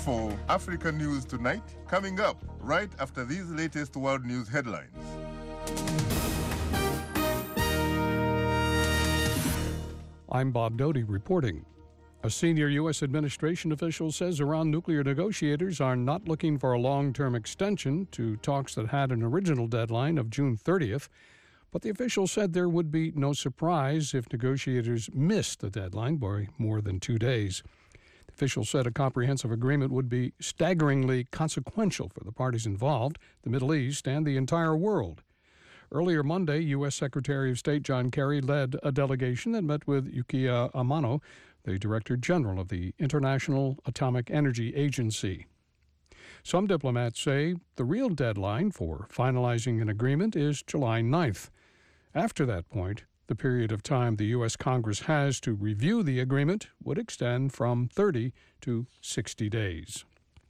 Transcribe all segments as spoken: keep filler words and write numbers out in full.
for Africa News Tonight, coming up right after these latest world news headlines. I'm Bob Doty reporting. A senior U S administration official says Iran nuclear negotiators are not looking for a long-term extension to talks that had an original deadline of June thirtieth, but the official said there would be no surprise if negotiators missed the deadline by more than two days. The official said a comprehensive agreement would be staggeringly consequential for the parties involved, the Middle East, and the entire world. Earlier Monday, U S Secretary of State John Kerry led a delegation that met with Yukiya Amano, the Director General of the International Atomic Energy Agency. Some diplomats say the real deadline for finalizing an agreement is July ninth. After that point, the period of time the U S Congress has to review the agreement would extend from thirty to sixty days.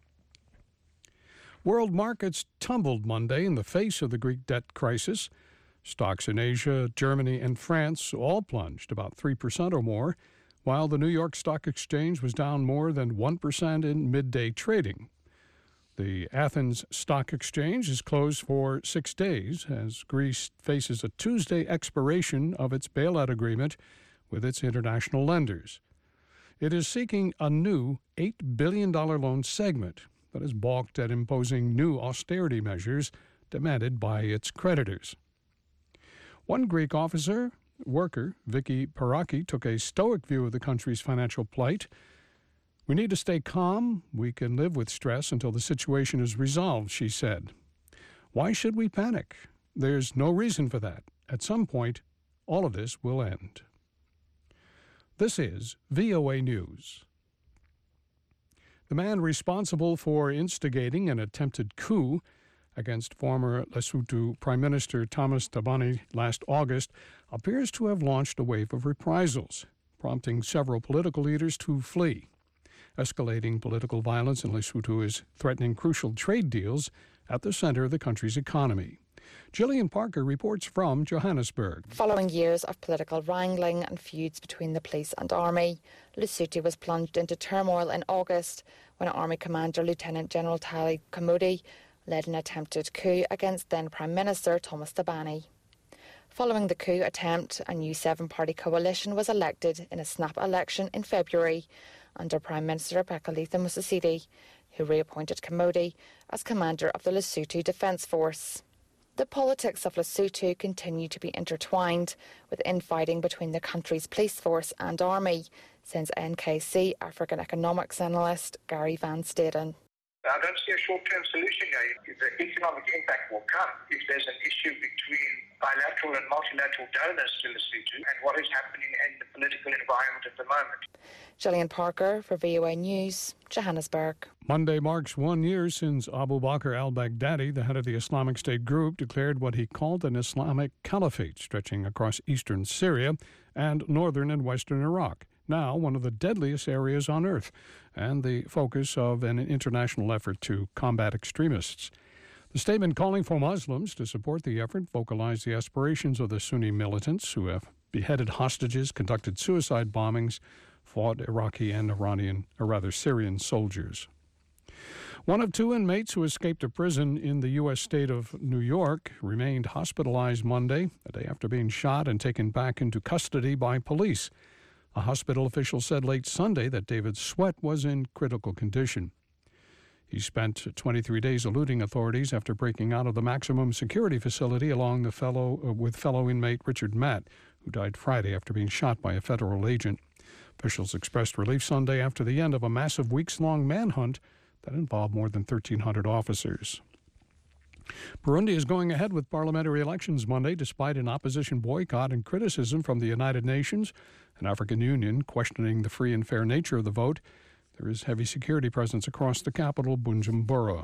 World markets tumbled Monday in the face of the Greek debt crisis. Stocks in Asia, Germany, and France all plunged about three percent or more, while the New York Stock Exchange was down more than one percent in midday trading. The Athens Stock Exchange is closed for six days as Greece faces a Tuesday expiration of its bailout agreement with its international lenders. It is seeking a new eight billion dollars loan segment that has balked at imposing new austerity measures demanded by its creditors. One Greek officer, worker, Vicky Paraki, took a stoic view of the country's financial plight. "We need to stay calm. We can live with stress until the situation is resolved," she said. "Why should we panic? There's no reason for that. At some point, all of this will end." This is V O A News. The man responsible for instigating an attempted coup against former Lesotho Prime Minister Thomas Thabane last August appears to have launched a wave of reprisals, prompting several political leaders to flee. Escalating political violence in Lesotho is threatening crucial trade deals at the center of the country's economy. Gillian Parker reports from Johannesburg. Following years of political wrangling and feuds between the police and army, Lesotho was plunged into turmoil in August when Army Commander Lieutenant General Tali Kamodi led an attempted coup against then Prime Minister Thomas Thabane. Following the coup attempt, a new seven-party coalition was elected in a snap election in February under Prime Minister Pakalitha Mosisili, who reappointed Kamodi as commander of the Lesotho Defence Force. The politics of Lesotho continue to be intertwined with infighting between the country's police force and army, says N K C African economics analyst Gary Van Staden. I don't see a short-term solution here. The economic impact will come if there's an issue between bilateral and multilateral donors to Lesotho and what is happening in the political environment at the moment. Gillian Parker for V O A News, Johannesburg. Monday marks one year since Abu Bakr al-Baghdadi, the head of the Islamic State group, declared what he called an Islamic caliphate stretching across eastern Syria and northern and western Iraq, now one of the deadliest areas on earth and the focus of an international effort to combat extremists. The statement calling for Muslims to support the effort vocalized the aspirations of the Sunni militants who have beheaded hostages, conducted suicide bombings, fought Iraqi and Iranian, or rather Syrian soldiers. One of two inmates who escaped a prison in the U S state of New York remained hospitalized Monday, a day after being shot and taken back into custody by police. A hospital official said late Sunday that David Sweat was in critical condition. He spent twenty-three days eluding authorities after breaking out of the maximum security facility along the fellow uh, with fellow inmate Richard Matt, who died Friday after being shot by a federal agent. Officials expressed relief Sunday after the end of a massive weeks-long manhunt that involved more than thirteen hundred officers. Burundi is going ahead with parliamentary elections Monday despite an opposition boycott and criticism from the United Nations and African Union questioning the free and fair nature of the vote. There is heavy security presence across the capital, Bujumbura.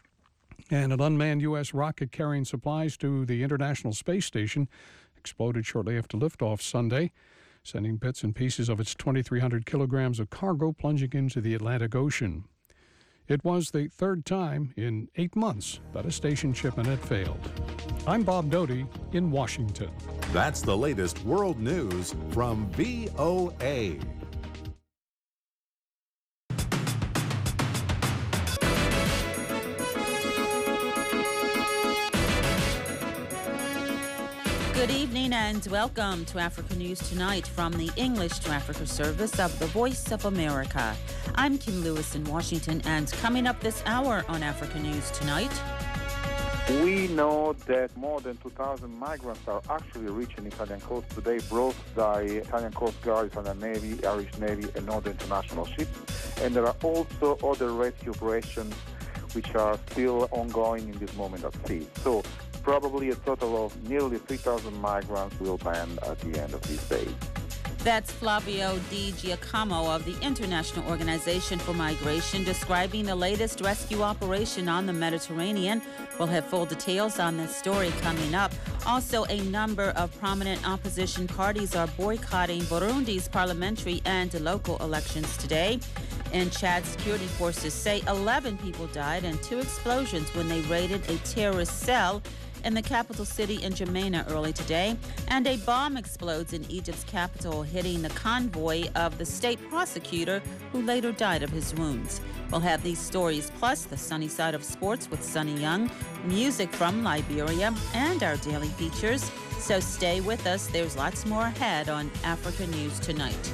And an unmanned U S rocket carrying supplies to the International Space Station exploded shortly after liftoff Sunday, sending bits and pieces of its twenty-three hundred kilograms of cargo plunging into the Atlantic Ocean. It was the third time in eight months that a station shipment had failed. I'm Bob Doty in Washington. That's the latest world news from V O A. Good evening and welcome to Africa News Tonight from the English to Africa service of the Voice of America. I'm Kim Lewis in Washington, and coming up this hour on Africa News Tonight. We know that more than two thousand migrants are actually reaching Italian coast today, brought by Italian Coast Guard, Italian Navy, Irish Navy, and other international ships. And there are also other rescue operations which are still ongoing in this moment at sea. So probably a total of nearly three thousand migrants will land at the end of this day. That's Flavio Di Giacomo of the International Organization for Migration describing the latest rescue operation on the Mediterranean. We'll have full details on this story coming up. Also, a number of prominent opposition parties are boycotting Burundi's parliamentary and local elections today. In Chad, security forces say eleven people died in two explosions when they raided a terrorist cell in the capital city in N'Djamena early today, and a bomb explodes in Egypt's capital, hitting the convoy of the state prosecutor, who later died of his wounds. We'll have these stories, plus the sunny side of sports with Sunny Young, music from Liberia, and our daily features. So stay with us. There's lots more ahead on Africa News Tonight.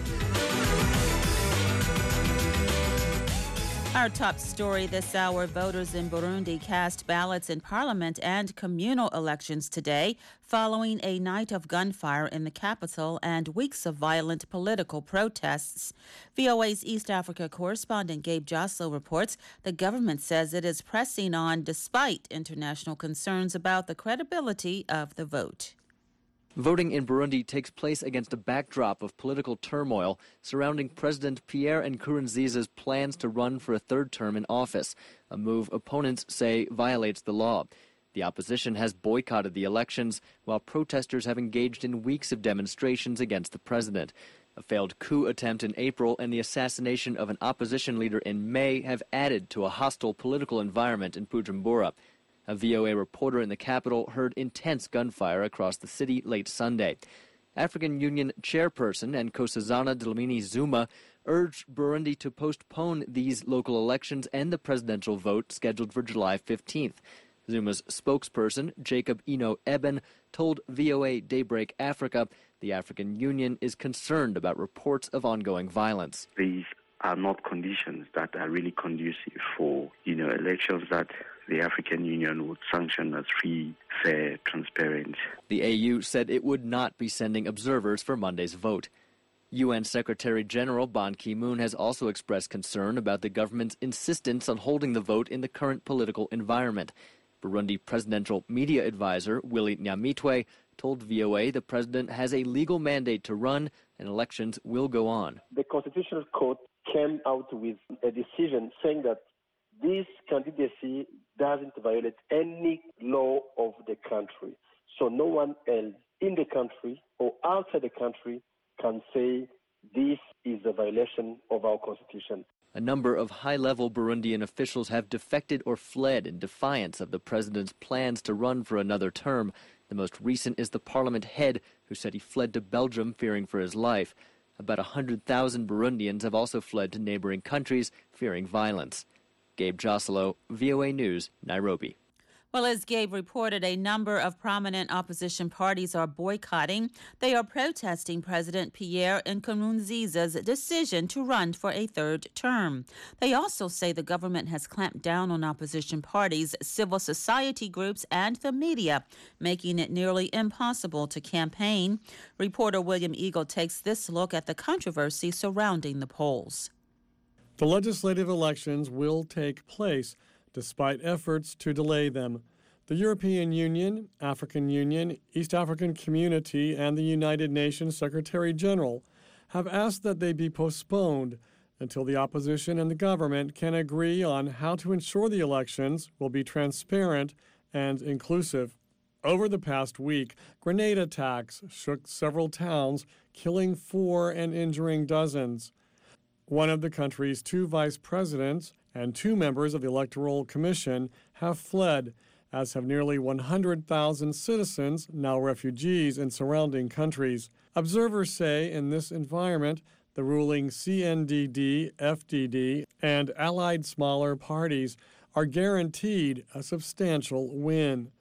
Our top story this hour: voters in Burundi cast ballots in parliament and communal elections today, following a night of gunfire in the capital and weeks of violent political protests. V O A's East Africa correspondent Gabe Joslow reports the government says it is pressing on despite international concerns about the credibility of the vote. Voting in Burundi takes place against a backdrop of political turmoil surrounding President Pierre Nkurunziza's plans to run for a third term in office, a move opponents say violates the law. The opposition has boycotted the elections, while protesters have engaged in weeks of demonstrations against the president. A failed coup attempt in April and the assassination of an opposition leader in May have added to a hostile political environment in Bujumbura. A V O A reporter in the capital heard intense gunfire across the city late Sunday. African Union chairperson and Nkosazana Dlamini Zuma urged Burundi to postpone these local elections and the presidential vote scheduled for July fifteenth. Zuma's spokesperson, Jacob Ino Eben, told V O A Daybreak Africa the African Union is concerned about reports of ongoing violence. These are not conditions that are really conducive for, you know, elections that the African Union would sanction as free, fair, transparent. The A U said it would not be sending observers for Monday's vote. U N Secretary General Ban Ki-moon has also expressed concern about the government's insistence on holding the vote in the current political environment. Burundi presidential media advisor Willy Nyamitwe told V O A the president has a legal mandate to run and elections will go on. The Constitutional Court came out with a decision saying that this candidacy doesn't violate any law of the country. So no one else in the country or outside the country can say this is a violation of our constitution. A number of high-level Burundian officials have defected or fled in defiance of the president's plans to run for another term. The most recent is the parliament head, who said he fled to Belgium fearing for his life. About one hundred thousand Burundians have also fled to neighboring countries fearing violence. Gabe Joslow, V O A News, Nairobi. Well, as Gabe reported, a number of prominent opposition parties are boycotting. They are protesting President Pierre Nkurunziza's decision to run for a third term. They also say the government has clamped down on opposition parties, civil society groups, and the media, making it nearly impossible to campaign. Reporter William Eagle takes this look at the controversy surrounding the polls. The legislative elections will take place despite efforts to delay them. The European Union, African Union, East African Community, and the United Nations Secretary General have asked that they be postponed until the opposition and the government can agree on how to ensure the elections will be transparent and inclusive. Over the past week, grenade attacks shook several towns, killing four and injuring dozens. One of the country's two vice presidents and two members of the Electoral Commission have fled, as have nearly one hundred thousand citizens, now refugees in surrounding countries. Observers say in this environment, the ruling C N D D, F D D, and allied smaller parties are guaranteed a substantial win.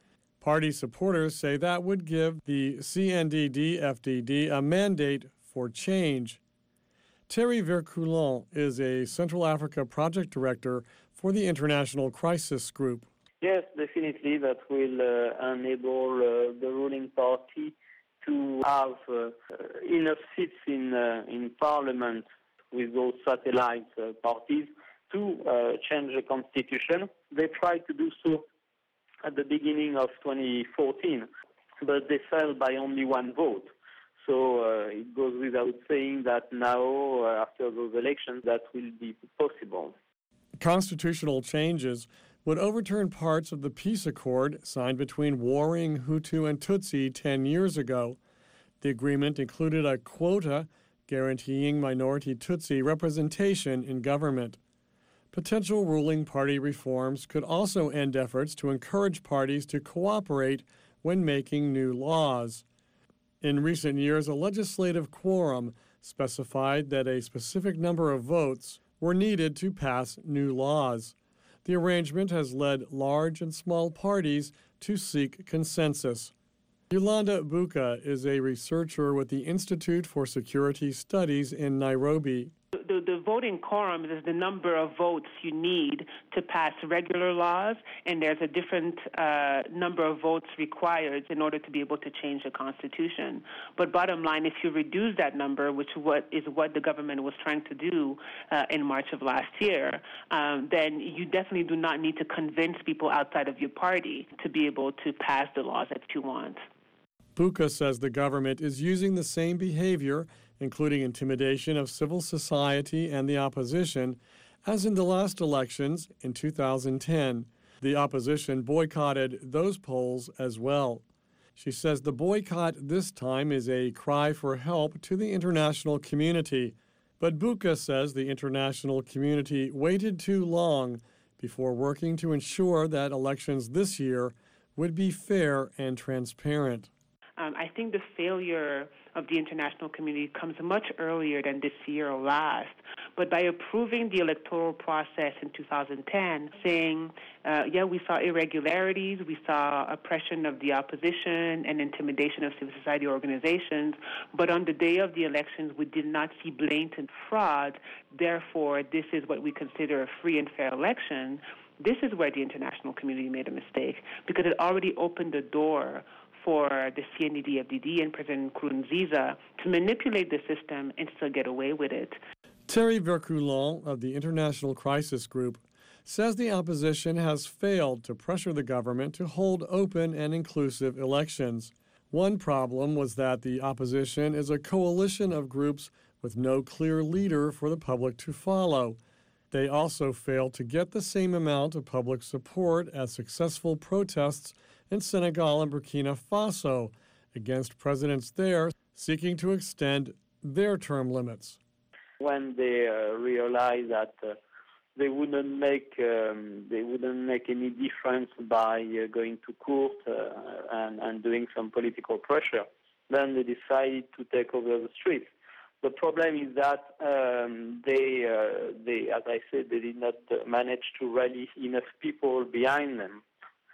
Party supporters say that would give the C N D D F D D a mandate for change. Thierry Vercoulon is a Central Africa project director for the International Crisis Group. Yes, definitely, that will uh, enable uh, the ruling party to have uh, enough seats in uh, in parliament with those satellite uh, parties to uh, change the constitution. They tried to do so at the beginning of twenty fourteen, but they fell by only one vote. So uh, it goes without saying that now, uh, after those elections, that will be possible. Constitutional changes would overturn parts of the peace accord signed between warring Hutu and Tutsi ten years ago. The agreement included a quota guaranteeing minority Tutsi representation in government. Potential ruling party reforms could also end efforts to encourage parties to cooperate when making new laws. In recent years, a legislative quorum specified that a specific number of votes were needed to pass new laws. The arrangement has led large and small parties to seek consensus. Yolanda Buka is a researcher with the Institute for Security Studies in Nairobi. The, the voting quorum is the number of votes you need to pass regular laws, and there's a different uh, number of votes required in order to be able to change the Constitution. But bottom line, if you reduce that number, which what is what the government was trying to do uh, in March of last year, um, then you definitely do not need to convince people outside of your party to be able to pass the laws that you want. Buka says the government is using the same behavior, including intimidation of civil society and the opposition, as in the last elections in two thousand ten. The opposition boycotted those polls as well. She says the boycott this time is a cry for help to the international community. But Buka says the international community waited too long before working to ensure that elections this year would be fair and transparent. Um, I think the failure of the international community comes much earlier than this year or last. But by approving the electoral process in two thousand ten, saying, uh, yeah, we saw irregularities, we saw oppression of the opposition and intimidation of civil society organizations, but on the day of the elections, we did not see blatant fraud. Therefore, this is what we consider a free and fair election. This is where the international community made a mistake, because it already opened the door for the C N D D F D D and President Nkurunziza to manipulate the system and still get away with it. Thierry Vercoulon of the International Crisis Group says the opposition has failed to pressure the government to hold open and inclusive elections. One problem was that the opposition is a coalition of groups with no clear leader for the public to follow. They also failed to get the same amount of public support as successful protests in Senegal and Burkina Faso against presidents there seeking to extend their term limits. When they uh, realized that uh, they wouldn't make um, they wouldn't make any difference by uh, going to court uh, and, and doing some political pressure, then they decided to take over the streets. The problem is that um, they, uh, they, as I said, they did not uh, manage to rally enough people behind them.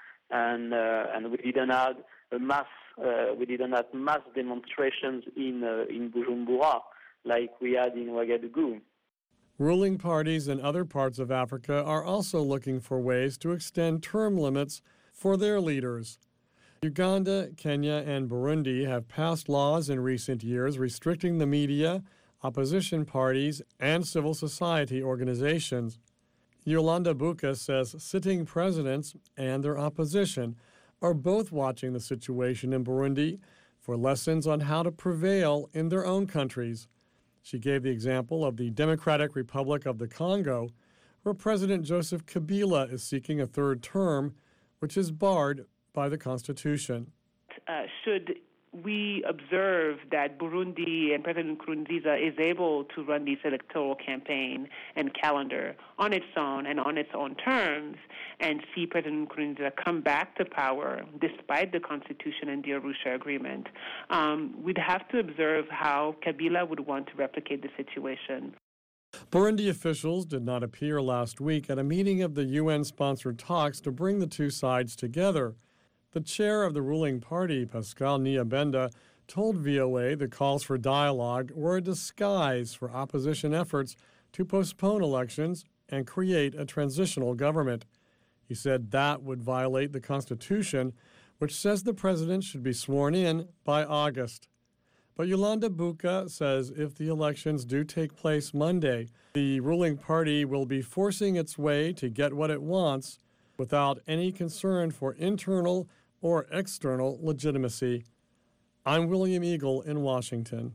And uh, and we didn't have a mass uh, we didn't have mass demonstrations in uh, in Bujumbura like we had in Ouagadougou. Ruling parties in other parts of Africa are also looking for ways to extend term limits for their leaders. Uganda, Kenya, and Burundi have passed laws in recent years restricting the media, opposition parties, and civil society organizations. Yolanda Buka says sitting presidents and their opposition are both watching the situation in Burundi for lessons on how to prevail in their own countries. She gave the example of the Democratic Republic of the Congo, where President Joseph Kabila is seeking a third term, which is barred by the Constitution. Uh, should we observe that Burundi and President Nkurunziza is able to run this electoral campaign and calendar on its own and on its own terms, and see President Nkurunziza come back to power despite the Constitution and the Arusha Agreement, um, we'd have to observe how Kabila would want to replicate the situation. Burundi officials did not appear last week at a meeting of the U N-sponsored talks to bring the two sides together. The chair of the ruling party, Pascal Nyabenda, told V O A the calls for dialogue were a disguise for opposition efforts to postpone elections and create a transitional government. He said that would violate the Constitution, which says the president should be sworn in by August. But Yolanda Buka says if the elections do take place Monday, the ruling party will be forcing its way to get what it wants without any concern for internal or external legitimacy. I'm William Eagle in Washington.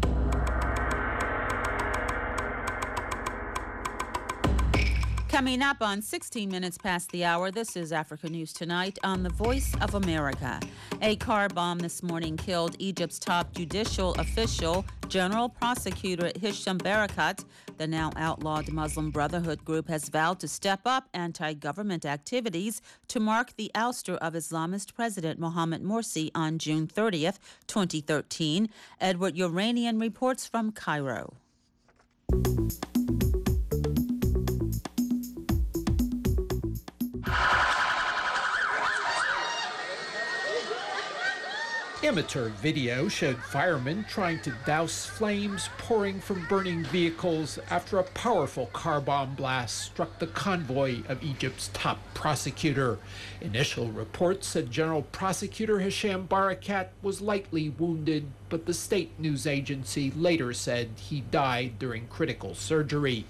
Coming up on sixteen minutes past the hour, this is Africa News Tonight on the Voice of America. A car bomb this morning killed Egypt's top judicial official, General Prosecutor Hisham Barakat. The now outlawed Muslim Brotherhood group has vowed to step up anti-government activities to mark the ouster of Islamist President Mohamed Morsi on June thirtieth, twenty thirteen. Edward Uranian reports from Cairo. Amateur video showed firemen trying to douse flames pouring from burning vehicles after a powerful car bomb blast struck the convoy of Egypt's top prosecutor. Initial reports said General Prosecutor Hisham Barakat was lightly wounded, but the state news agency later said he died during critical surgery.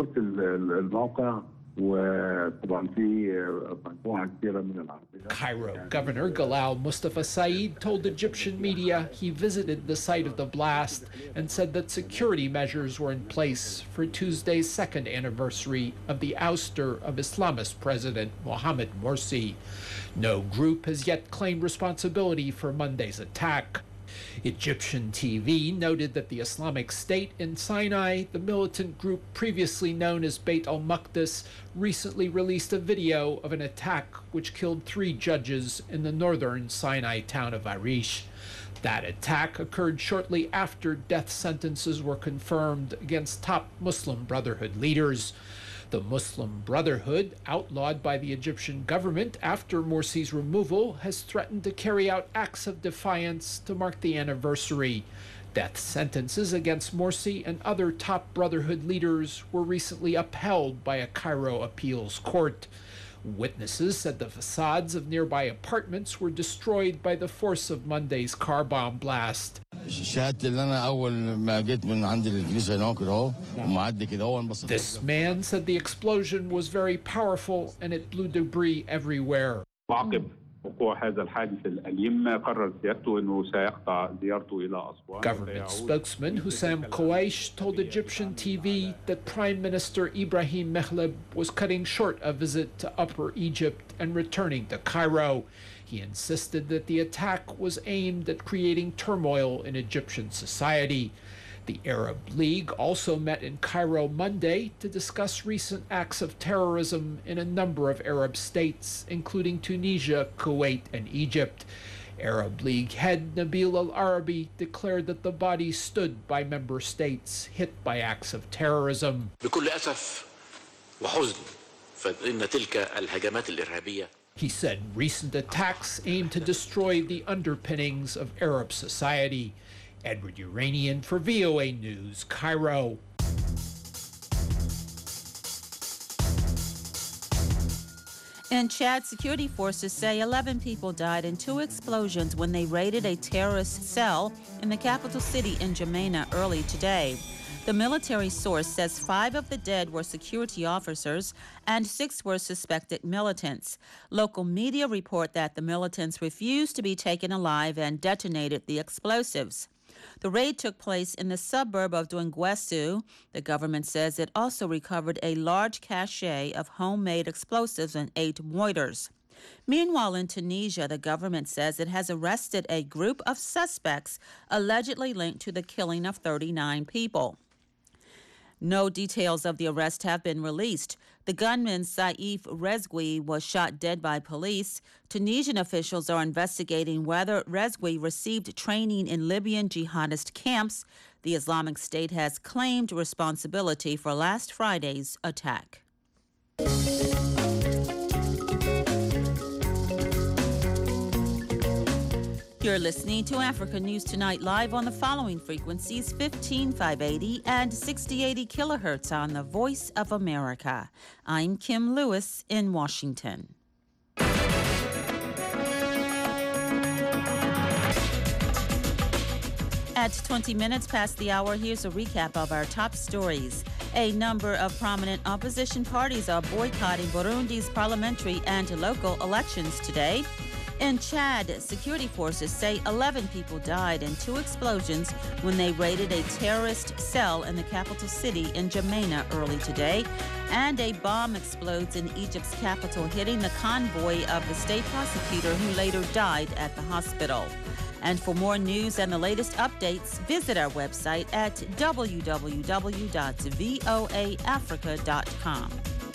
Cairo Governor Galal Mustafa Said told Egyptian media he visited the site of the blast and said that security measures were in place for Tuesday's second anniversary of the ouster of Islamist President Mohamed Morsi. No group has yet claimed responsibility for Monday's attack. Egyptian T V noted that the Islamic State in Sinai, the militant group previously known as Beit al-Maqdis, recently released a video of an attack which killed three judges in the northern Sinai town of Arish. That attack occurred shortly after death sentences were confirmed against top Muslim Brotherhood leaders. The Muslim Brotherhood, outlawed by the Egyptian government after Morsi's removal, has threatened to carry out acts of defiance to mark the anniversary. Death sentences against Morsi and other top Brotherhood leaders were recently upheld by a Cairo appeals court. Witnesses said the facades of nearby apartments were destroyed by the force of Monday's car bomb blast. This man said the explosion was very powerful and it blew debris everywhere. Government spokesman Hussam Kouaish told Egyptian T V that Prime Minister Ibrahim Mehleb was cutting short a visit to Upper Egypt and returning to Cairo. He insisted that the attack was aimed at creating turmoil in Egyptian society. The Arab League also met in Cairo Monday to discuss recent acts of terrorism in a number of Arab states, including Tunisia, Kuwait, and Egypt. Arab League head Nabil al-Arabi declared that the body stood by member states hit by acts of terrorism. He said recent attacks aim to destroy the underpinnings of Arab society. Edward Uranian for V O A News, Cairo. In Chad, security forces say eleven people died in two explosions when they raided a terrorist cell in the capital city N'Djamena early today. The military source says five of the dead were security officers and six were suspected militants. Local media report that the militants refused to be taken alive and detonated the explosives. The raid took place in the suburb of Douangouessou. The government says it also recovered a large cache of homemade explosives and eight mortars. Meanwhile, in Tunisia, the government says it has arrested a group of suspects allegedly linked to the killing of thirty-nine people. No details of the arrest have been released. The gunman, Saif Rezgui, was shot dead by police. Tunisian officials are investigating whether Rezgui received training in Libyan jihadist camps. The Islamic State has claimed responsibility for last Friday's attack. You're listening to Africa News Tonight live on the following frequencies: fifteen five eighty and sixty eighty kilohertz on the Voice of America. I'm Kim Lewis in Washington. At twenty minutes past the hour, here's a recap of our top stories. A number of prominent opposition parties are boycotting Burundi's parliamentary and local elections today. In Chad, security forces say eleven people died in two explosions when they raided a terrorist cell in the capital city in N'Djamena early today. And a bomb explodes in Egypt's capital, hitting the convoy of the state prosecutor who later died at the hospital. And for more news and the latest updates, visit our website at w w w dot voa africa dot com.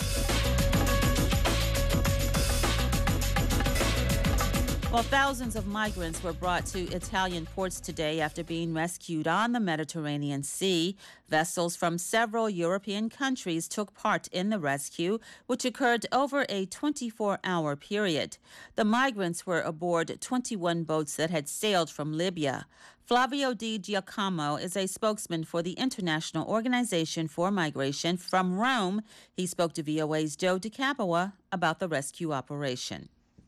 Well, thousands of migrants were brought to Italian ports today after being rescued on the Mediterranean Sea. Vessels from several European countries took part in the rescue, which occurred over a twenty-four hour period. The migrants were aboard twenty-one boats that had sailed from Libya. Flavio Di Giacomo is a spokesman for the International Organization for Migration from Rome. He spoke to V O A's Joe DeCapua about the rescue operation.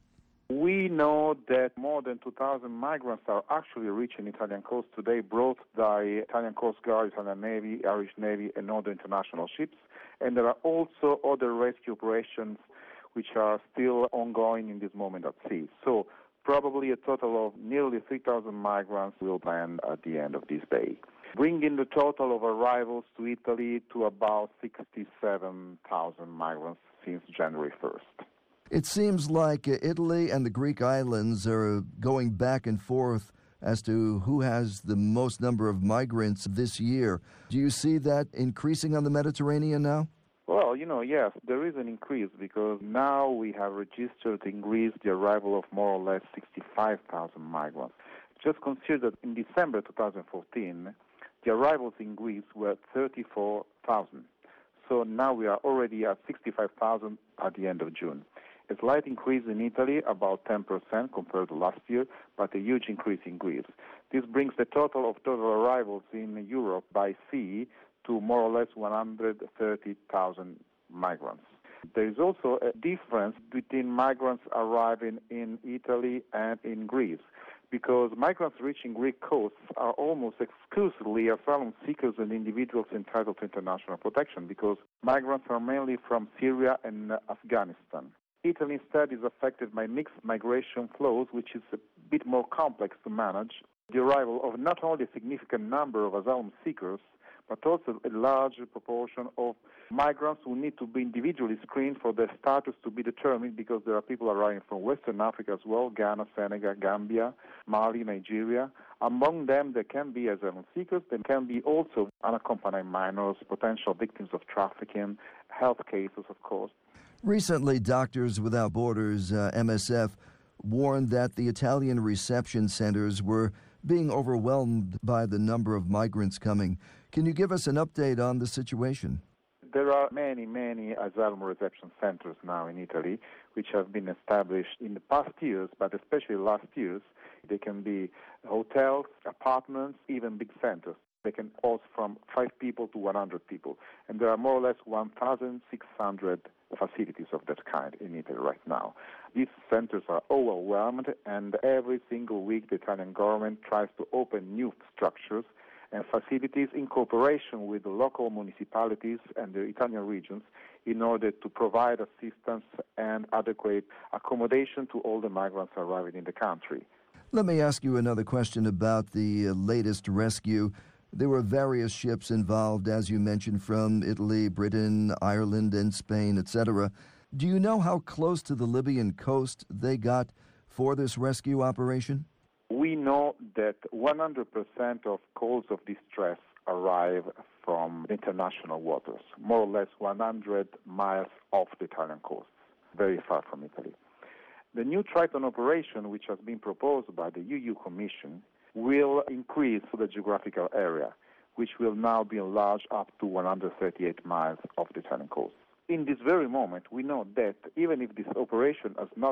We know that more than two thousand migrants are actually reaching Italian coast today, brought by Italian Coast Guard, Italian Navy, Irish Navy, and other international ships. And there are also other rescue operations which are still ongoing in this moment at sea. So probably a total of nearly three thousand migrants will land at the end of this day, bringing the total of arrivals to Italy to about sixty-seven thousand migrants since January first. It seems like Italy and the Greek islands are going back and forth as to who has the most number of migrants this year. Do you see that increasing on the Mediterranean now? Well, you know, yes, there is an increase because now we have registered in Greece the arrival of more or less sixty-five thousand migrants. Just consider that in December twenty fourteen, the arrivals in Greece were thirty-four thousand. So now we are already at sixty-five thousand at the end of June. A slight increase in Italy, about ten percent compared to last year, but a huge increase in Greece. This brings the total of total arrivals in Europe by sea to more or less one hundred thirty thousand migrants. There is also a difference between migrants arriving in Italy and in Greece, because migrants reaching Greek coasts are almost exclusively asylum seekers and individuals entitled to international protection, because migrants are mainly from Syria and Afghanistan. Italy instead is affected by mixed migration flows, which is a bit more complex to manage. The arrival of not only a significant number of asylum seekers, but also a large proportion of migrants who need to be individually screened for their status to be determined, because there are people arriving from Western Africa as well, Ghana, Senegal, Gambia, Mali, Nigeria. Among them, there can be asylum seekers. There can be also unaccompanied minors, potential victims of trafficking, health cases, of course. Recently, Doctors Without Borders, uh, M S F, warned that the Italian reception centers were being overwhelmed by the number of migrants coming. Can you give us an update on the situation? There are many, many asylum reception centers now in Italy, which have been established in the past years, but especially last years. They can be hotels, apartments, even big centers. They can host from five people to one hundred people. And there are more or less one thousand six hundred facilities of that kind in Italy right now. These centers are overwhelmed, and every single week the Italian government tries to open new structures and facilities in cooperation with the local municipalities and the Italian regions in order to provide assistance and adequate accommodation to all the migrants arriving in the country. Let me ask you another question about the uh, latest rescue. There were various ships involved, as you mentioned, from Italy, Britain, Ireland, and Spain, et cetera. Do you know how close to the Libyan coast they got for this rescue operation? We know that one hundred percent of calls of distress arrive from international waters, more or less one hundred miles off the Italian coast, very far from Italy. The new Triton operation, which has been proposed by the E U Commission, will increase the geographical area, which will now be enlarged up to one hundred thirty-eight miles off the Italian coast. In this very moment, we know that even if this operation has not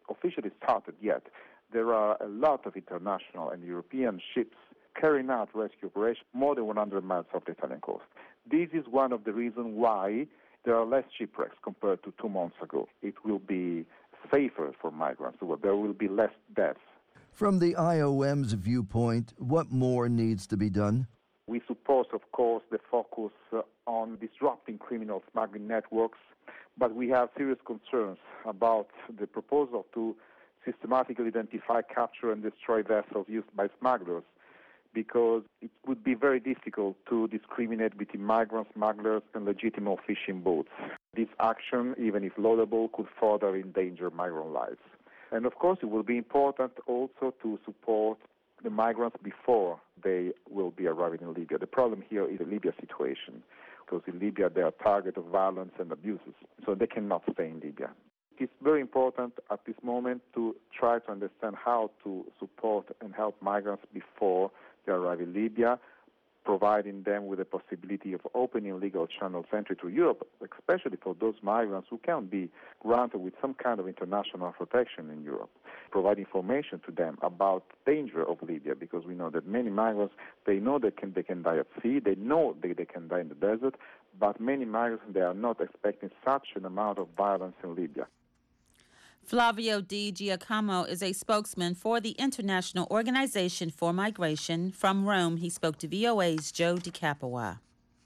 officially started yet. There are a lot of international and European ships carrying out rescue operations more than one hundred miles off the Italian coast. This is one of the reasons why there are less shipwrecks compared to two months ago. It will be safer for migrants. There will be less deaths. From the I O M's viewpoint, what more needs to be done? We support, of course, the focus uh, on disrupting criminal smuggling networks, but we have serious concerns about the proposal to systematically identify, capture, and destroy vessels used by smugglers, because it would be very difficult to discriminate between migrant smugglers and legitimate fishing boats. This action, even if laudable, could further endanger migrant lives. And of course, it will be important also to support the migrants before they will be arriving in Libya. The problem here is the Libya situation, because in Libya they are target of violence and abuses, so they cannot stay in Libya. It's very important at this moment to try to understand how to support and help migrants before they arrive in Libya, providing them with the possibility of opening legal channels entry to Europe, especially for those migrants who can be granted with some kind of international protection in Europe. Provide information to them about danger of Libya, because we know that many migrants, they know they can, they can die at sea, they know they, they can die in the desert, but many migrants, they are not expecting such an amount of violence in Libya. Flavio Di Giacomo is a spokesman for the International Organization for Migration. From Rome, he spoke to V O A's Joe DiCapua.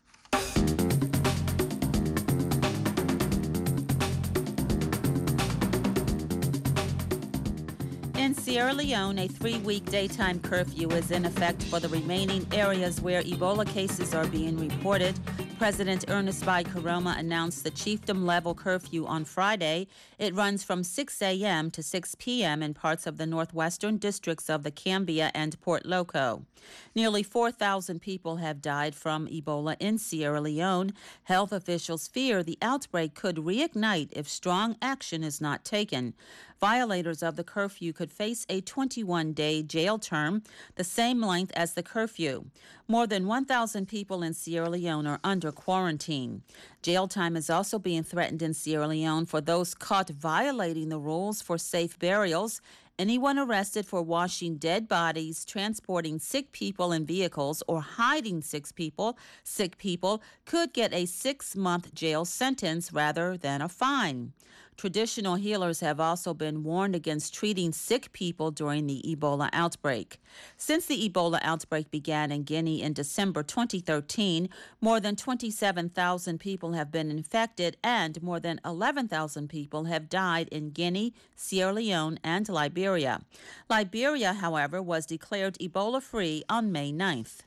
In Sierra Leone, a three-week daytime curfew is in effect for the remaining areas where Ebola cases are being reported. President Ernest Bai Koroma announced the chiefdom-level curfew on Friday. It runs from six a.m. to six p.m. in parts of the northwestern districts of the Cambia and Port Loko. Nearly four thousand people have died from Ebola in Sierra Leone. Health officials fear the outbreak could reignite if strong action is not taken. Violators of the curfew could face a twenty-one day jail term, the same length as the curfew. More than one thousand people in Sierra Leone are under quarantine. Jail time is also being threatened in Sierra Leone for those caught violating the rules for safe burials. Anyone arrested for washing dead bodies, transporting sick people in vehicles, or hiding sick people, sick people could get a six-month jail sentence rather than a fine. Traditional healers have also been warned against treating sick people during the Ebola outbreak. Since the Ebola outbreak began in Guinea in December twenty thirteen, more than twenty-seven thousand people have been infected and more than eleven thousand people have died in Guinea, Sierra Leone, and Liberia. Liberia, however, was declared Ebola-free on May ninth.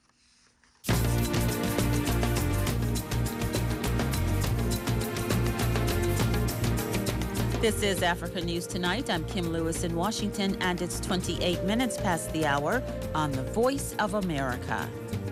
This is Africa News Tonight. I'm Kim Lewis in Washington, and it's twenty-eight minutes past the hour on the Voice of America.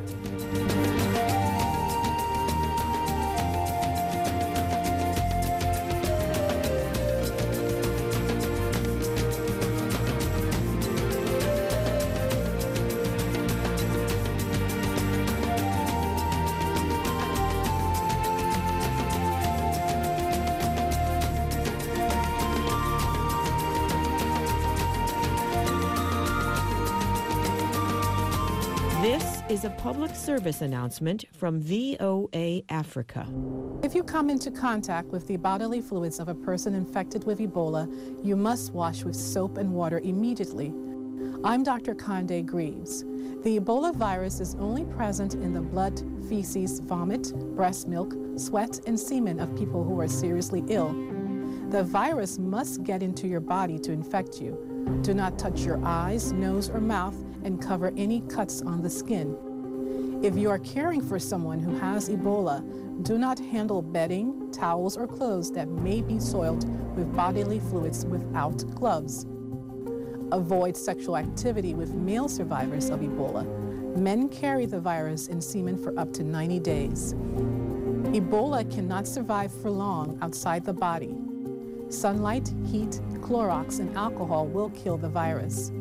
This is a public service announcement from V O A Africa. If you come into contact with the bodily fluids of a person infected with Ebola, you must wash with soap and water immediately. I'm Doctor Conde Greaves. The Ebola virus is only present in the blood, feces, vomit, breast milk, sweat, and semen of people who are seriously ill. The virus must get into your body to infect you. Do not touch your eyes, nose, or mouth, and cover any cuts on the skin. If you are caring for someone who has Ebola, do not handle bedding, towels, or clothes that may be soiled with bodily fluids without gloves. Avoid sexual activity with male survivors of Ebola. Men carry the virus in semen for up to ninety days. Ebola cannot survive for long outside the body. Sunlight, heat, Clorox, and alcohol will kill the virus.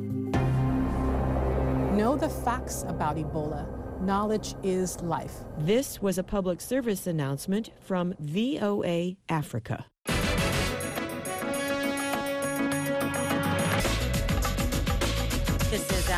Know the facts about Ebola. Knowledge is life. This was a public service announcement from V O A Africa.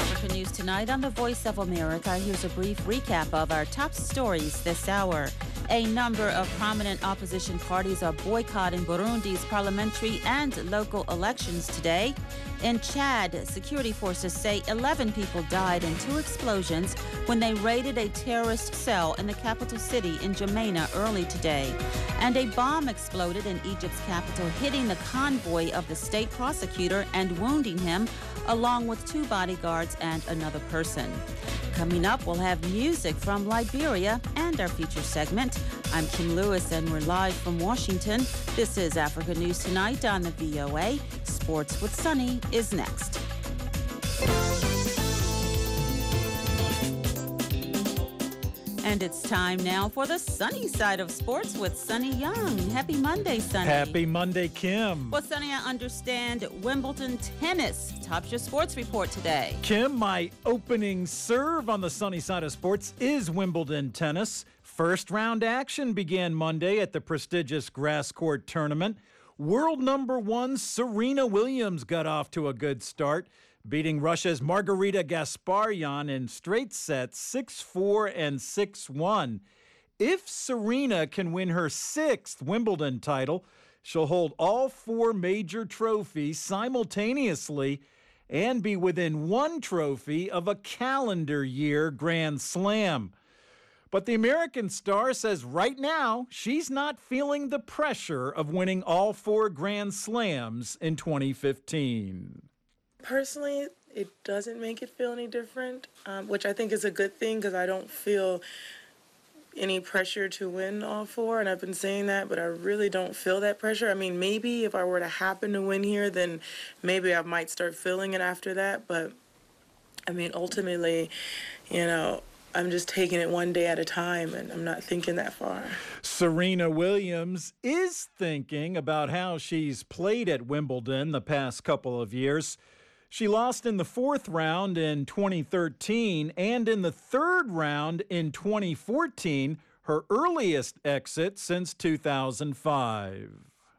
Africa News Tonight on the Voice of America. Here's a brief recap of our top stories this hour. A number of prominent opposition parties are boycotting Burundi's parliamentary and local elections today. In Chad, security forces say eleven people died in two explosions when they raided a terrorist cell in the capital city in N'Djamena early today. And a bomb exploded in Egypt's capital, hitting the convoy of the state prosecutor and wounding him, along with two bodyguards and another person. Coming up, we'll have music from Liberia and our feature segment. I'm Kim Lewis, and we're live from Washington. This is Africa News Tonight on the V O A. Sports with Sunny is next. And it's time now for the sunny side of sports with Sunny Young. Happy Monday, Sunny. Happy Monday, Kim. Well, Sunny, I understand Wimbledon tennis tops your sports report today. Kim, my opening serve on the sunny side of sports is Wimbledon tennis. First round action began Monday at the prestigious grass court tournament. World number one Serena Williams got off to a good start, beating Russia's Margarita Gasparyan in straight sets six four and six one. If Serena can win her sixth Wimbledon title, she'll hold all four major trophies simultaneously and be within one trophy of a calendar year Grand Slam. But the American star says right now she's not feeling the pressure of winning all four Grand Slams in twenty fifteen. Personally, it doesn't make it feel any different, um, which I think is a good thing because I don't feel any pressure to win all four, and I've been saying that, but I really don't feel that pressure. I mean, maybe if I were to happen to win here, then maybe I might start feeling it after that, but I mean, ultimately, you know, I'm just taking it one day at a time, and I'm not thinking that far. Serena Williams is thinking about how she's played at Wimbledon the past couple of years. She lost in the fourth round in twenty thirteen and in the third round in twenty fourteen, her earliest exit since two thousand five.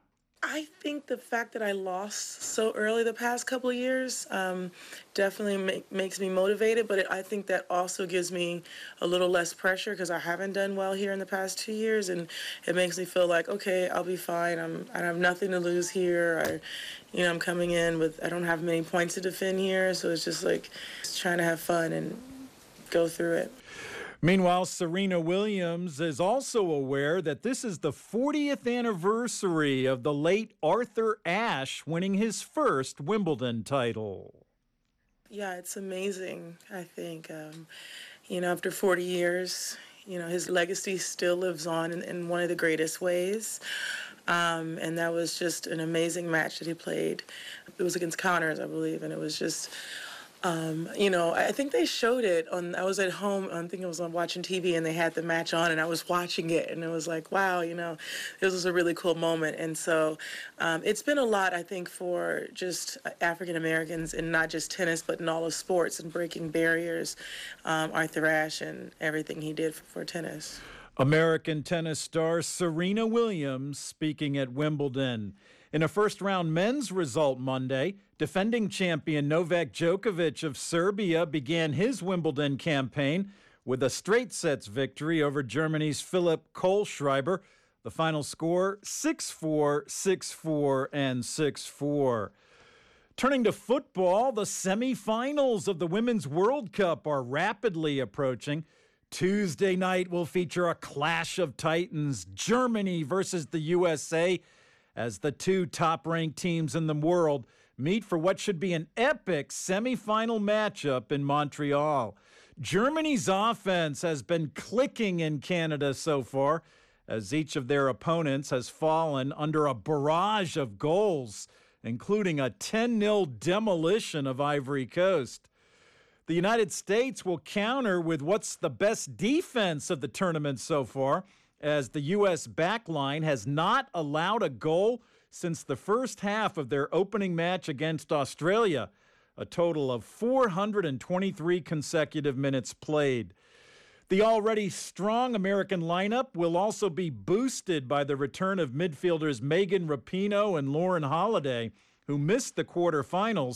I think the fact that I lost so early the past couple of years um, definitely make, makes me motivated, but it, I think that also gives me a little less pressure because I haven't done well here in the past two years, and it makes me feel like, okay, I'll be fine. I'm, I have nothing to lose here. I, you know, I'm coming in with, I don't have many points to defend here, so it's just like just trying to have fun and go through it. Meanwhile, Serena Williams is also aware that this is the fortieth anniversary of the late Arthur Ashe winning his first Wimbledon title. Yeah, it's amazing, I think. Um, you know, after forty years, you know, his legacy still lives on in, in one of the greatest ways. Um, and that was just an amazing match that he played. It was against Connors, I believe, and it was just... Um, you know, I think they showed it on, I was at home, I think I was on watching T V and they had the match on and I was watching it and it was like, wow, you know, this was a really cool moment. And so um, it's been a lot, I think, for just African Americans and not just tennis, but in all of sports and breaking barriers, um, Arthur Ashe and everything he did for, for tennis. American tennis star Serena Williams speaking at Wimbledon. In a first-round men's result Monday, defending champion Novak Djokovic of Serbia began his Wimbledon campaign with a straight sets victory over Germany's Philipp Kohlschreiber. The final score, six four, six four, and six four. Turning to football, the semifinals of the Women's World Cup are rapidly approaching. Tuesday night will feature a clash of titans, Germany versus the U S A, as the two top-ranked teams in the world meet for what should be an epic semifinal matchup in Montreal. Germany's offense has been clicking in Canada so far, as each of their opponents has fallen under a barrage of goals, including a ten nil demolition of Ivory Coast. The United States will counter with what's the best defense of the tournament so far, as the U S backline has not allowed a goal since the first half of their opening match against Australia, a total of four hundred twenty-three consecutive minutes played. The already strong American lineup will also be boosted by the return of midfielders Megan Rapinoe and Lauren Holiday, who missed the quarterfinals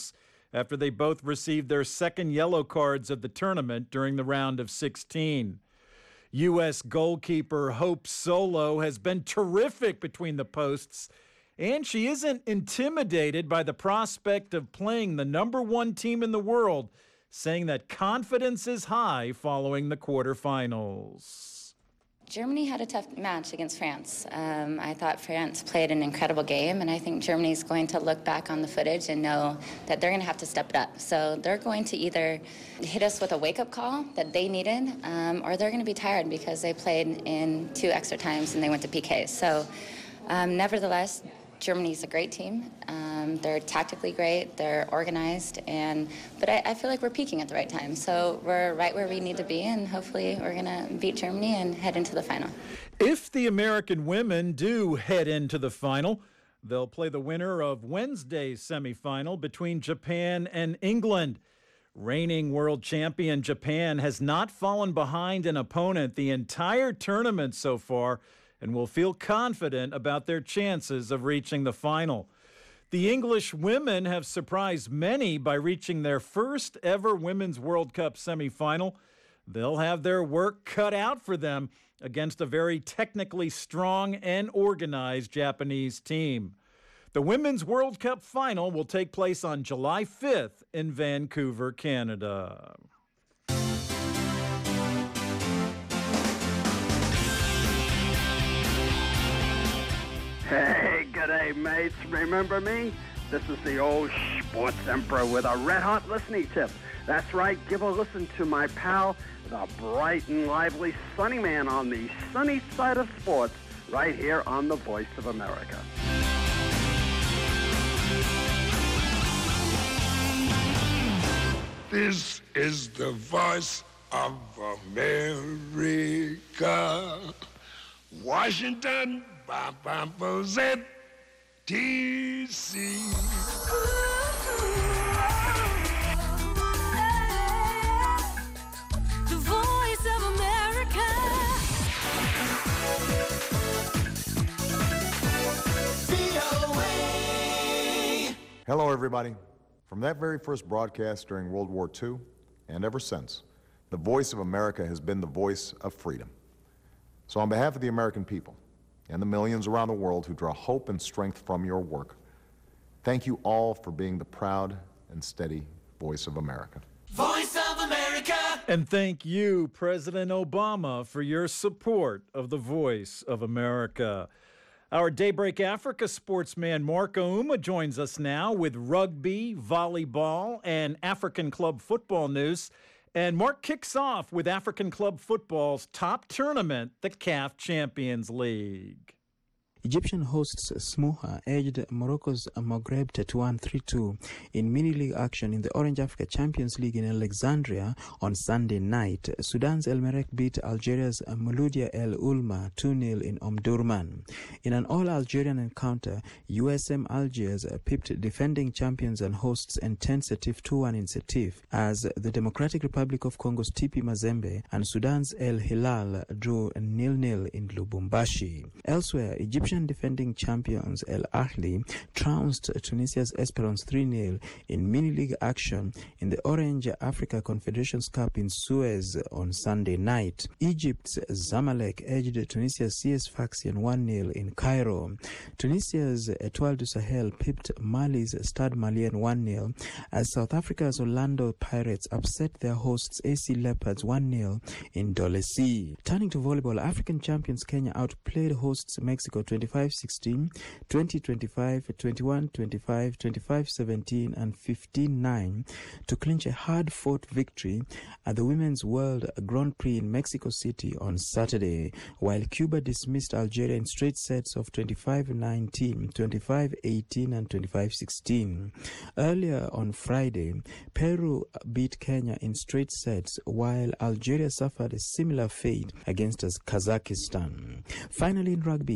after they both received their second yellow cards of the tournament during the round of sixteen. U S goalkeeper Hope Solo has been terrific between the posts, and she isn't intimidated by the prospect of playing the number one team in the world, saying that confidence is high following the quarterfinals. Germany had a tough match against France. Um, I thought France played an incredible game, and I think Germany's going to look back on the footage and know that they're going to have to step it up. So they're going to either hit us with a wake-up call that they needed, um, or they're going to be tired because they played in two extra times and they went to P Ks. So um, nevertheless, Germany's a great team. Um, they're tactically great, they're organized, and but I, I feel like we're peaking at the right time. So we're right where we need to be, and hopefully we're going to beat Germany and head into the final. If the American women do head into the final, they'll play the winner of Wednesday's semifinal between Japan and England. Reigning world champion Japan has not fallen behind an opponent the entire tournament so far, and will feel confident about their chances of reaching the final. The English women have surprised many by reaching their first ever Women's World Cup semifinal. They'll have their work cut out for them against a very technically strong and organized Japanese team. The Women's World Cup final will take place on July fifth in Vancouver, Canada. Hey, g'day, mates. Remember me? This is the old sports emperor with a red-hot listening tip. That's right, give a listen to my pal, the bright and lively Sunny Man on the sunny side of sports, right here on the Voice of America. This is the Voice of America. Washington, Z, D C. The Voice of America. V O A. Hello, everybody. From that very first broadcast during World War Two, and ever since, the Voice of America has been the voice of freedom. So on behalf of the American people and the millions around the world who draw hope and strength from your work, thank you all for being the proud and steady voice of America. Voice of America. And thank you, President Obama, for your support of the Voice of America. Our Daybreak Africa sportsman Mark Ouma joins us now with rugby, volleyball, and African club football news. And Mark kicks off with African club football's top tournament, the C A F Champions League. Egyptian hosts Smuha edged Morocco's Maghreb Tetouan three two in mini-league action in the Orange Africa Champions League in Alexandria on Sunday night. Sudan's El Merreikh beat Algeria's Mouloudia El Ulma two nil in Omdurman. In an all-Algerian encounter, U S M Algiers pipped defending champions and hosts Enten Setif two one in Setif, as the Democratic Republic of Congo's T P Mazembe and Sudan's El Hilal drew nil nil in Lubumbashi. Elsewhere, Egyptian defending champions El Ahly trounced Tunisia's Esperance three nil in mini-league action in the Orange Africa Confederations Cup in Suez on Sunday night. Egypt's Zamalek edged Tunisia's C S Sfaxien one nil in Cairo. Tunisia's Etoile du Sahel pipped Mali's Stade Malien one nil, as South Africa's Orlando Pirates upset their hosts A C Leopards one nil in Dolesi. Turning to volleyball, African champions Kenya outplayed hosts Mexico twenty-five sixteen, twenty twenty-five, twenty-one twenty-five, twenty-five seventeen, and fifteen nine to clinch a hard-fought victory at the Women's World Grand Prix in Mexico City on Saturday, while Cuba dismissed Algeria in straight sets of twenty-five nineteen, twenty-five eighteen, and twenty-five sixteen. Earlier on Friday, Peru beat Kenya in straight sets, while Algeria suffered a similar fate against Kazakhstan. Finally, in rugby, Kenya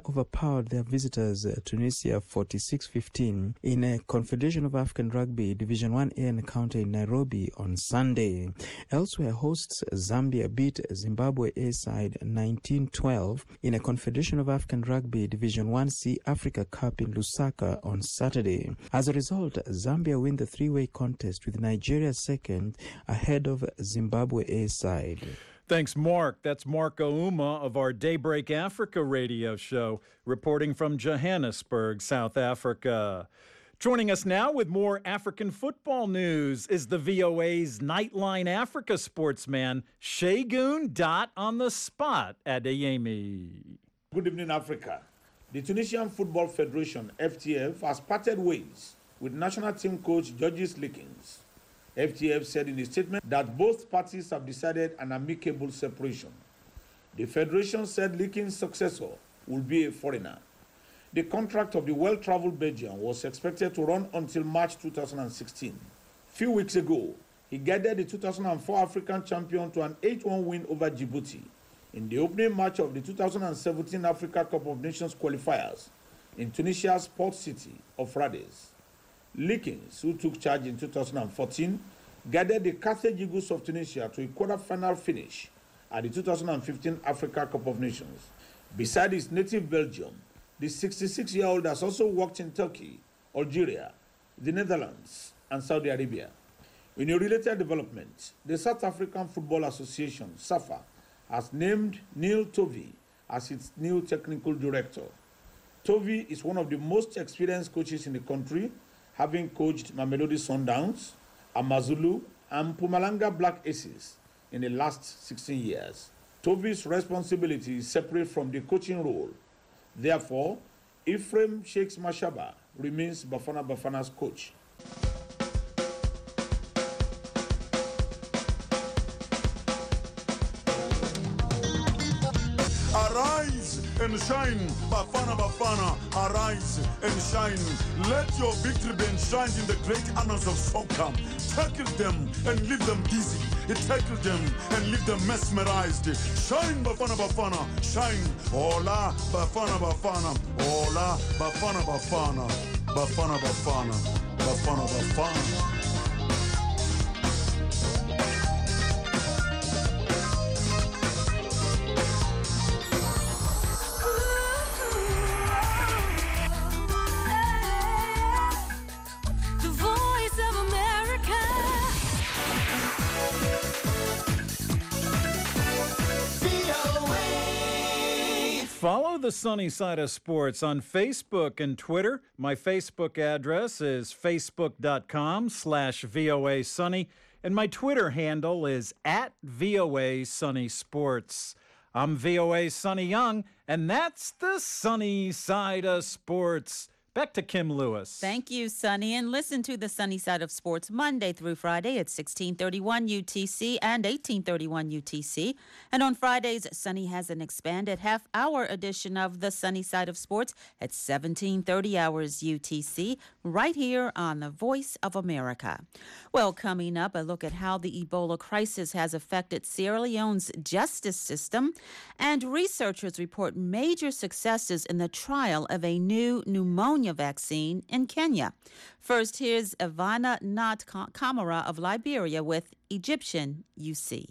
overpowered their visitors uh, Tunisia forty-six fifteen in a Confederation of African Rugby Division one A encounter in Nairobi on Sunday. Elsewhere, hosts Zambia beat Zimbabwe A side nineteen twelve in a Confederation of African Rugby Division one C Africa Cup in Lusaka on Saturday. As a result, Zambia win the three-way contest with Nigeria second ahead of Zimbabwe A side. Thanks, Mark. That's Mark Ouma of our Daybreak Africa radio show, reporting from Johannesburg, South Africa. Joining us now with more African football news is the V O A's Nightline Africa sportsman, Segun Dot on the spot at Adeyemi. Good evening, Africa. The Tunisian Football Federation, F T F, has parted ways with national team coach Georges Likins. F T F said in a statement that both parties have decided an amicable separation. The federation said Likins' successor will be a foreigner. The contract of the well-traveled Belgian was expected to run until March two thousand sixteen. A few weeks ago, he guided the two thousand four African champion to an eight one win over Djibouti in the opening match of the two thousand seventeen Africa Cup of Nations qualifiers in Tunisia's Port City of Rades. Likins, who took charge in two thousand fourteen, guided the Carthage Eagles of Tunisia to a quarter-final finish at the two thousand fifteen Africa Cup of Nations. Beside his native Belgium, the sixty-six-year-old has also worked in Turkey, Algeria, the Netherlands, and Saudi Arabia. In a related development, the South African Football Association, SAFA, has named Neil Tovey as its new technical director. Tovey is one of the most experienced coaches in the country, having coached Mamelodi Sundowns, Amazulu, and Mpumalanga Black Aces in the last sixteen years. Tovey's responsibility is separate from the coaching role. Therefore, Ephraim Shakes Mashaba remains Bafana Bafana's coach. Arise and shine, Bafana Bafana, arise and shine. Let your victory be enshrined in the great honors of soccer. Tackle them and leave them dizzy. Tackle them and leave them mesmerized. Shine, Bafana Bafana, shine. Hola, Bafana Bafana, hola, Bafana Bafana, Bafana Bafana, Bafana Bafana. Follow the Sunny Side of Sports on Facebook and Twitter. My Facebook address is facebook.com slash VOA Sunny, and my Twitter handle is at VOA Sunny Sports. I'm V O A Sunny Young, and that's the Sunny Side of Sports. Back to Kim Lewis. Thank you, Sunny. And listen to the Sunny Side of Sports Monday through Friday at sixteen thirty-one U T C and eighteen thirty-one U T C. And on Fridays, Sunny has an expanded half-hour edition of the Sunny Side of Sports at seventeen thirty hours U T C, right here on the Voice of America. Well, coming up, a look at how the Ebola crisis has affected Sierra Leone's justice system. And researchers report major successes in the trial of a new pneumonia vaccine in Kenya. First, here's Ivana Nat Kamara of Liberia with Egyptian U C.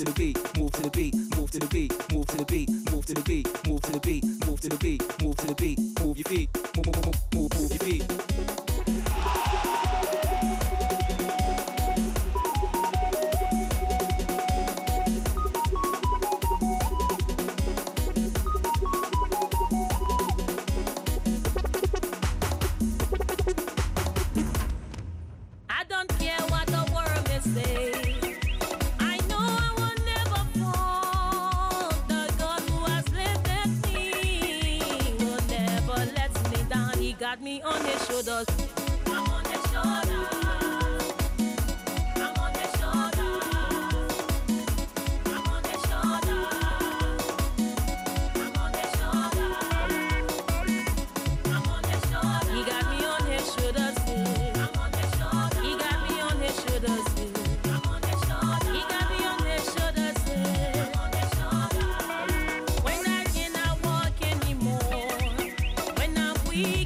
to the beat, move to the beat, move to the beat, move to the beat, move to the beat, move to the beat, move to the beat, move to the beat, move your feet, move, move, move, move, move your feet. Got me on his shoulders. I'm on his shoulders. I'm on his shoulders. I'm on his shoulders. I'm on his shoulders. I'm on his shoulders. He got me on his shoulders. I'm on his shoulders. He got me on his shoulders. I'm on his shoulders. He got me on his shoulders. I'm on his shoulders. When I cannot walk anymore, when I'm weak.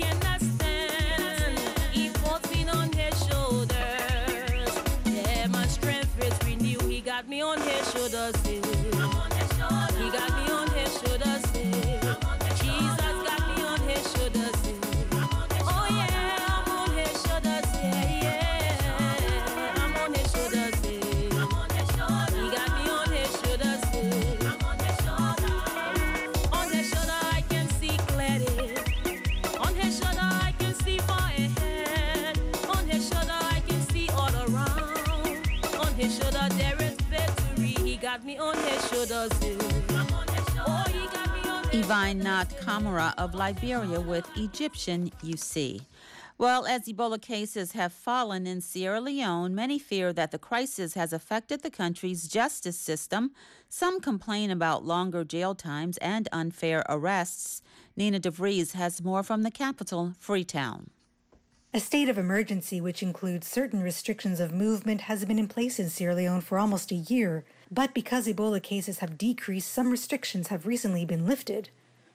Got me on his shoulders, I'm on his shoulders. He got me on his shoulders, I'm on his Jesus got me on his shoulders, I'm on his oh yeah, I'm on his shoulders, yeah, yeah. I'm on his shoulders, I'm on his shoulders. He got me on his shoulders, I'm on his shoulders. On his shoulder I can see clearly. On his shoulder I can see far ahead. On his shoulder I can see all around. On his shoulder there is got me on his shoulders. I'm on his shoulders. Oh, he got me on his Ivine Nat Kamara of Liberia with Egyptian U C. Well, as Ebola cases have fallen in Sierra Leone, many fear that the crisis has affected the country's justice system. Some complain about longer jail times and unfair arrests. Nina DeVries has more from the capital, Freetown. A state of emergency, which includes certain restrictions of movement, has been in place in Sierra Leone for almost a year. But because Ebola cases have decreased, some restrictions have recently been lifted.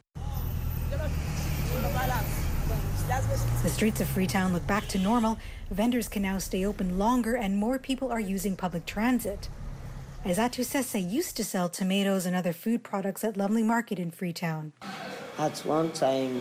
The streets of Freetown look back to normal. Vendors can now stay open longer and more people are using public transit. Aizatu Sese used to sell tomatoes and other food products at Lumley Market in Freetown. At one time,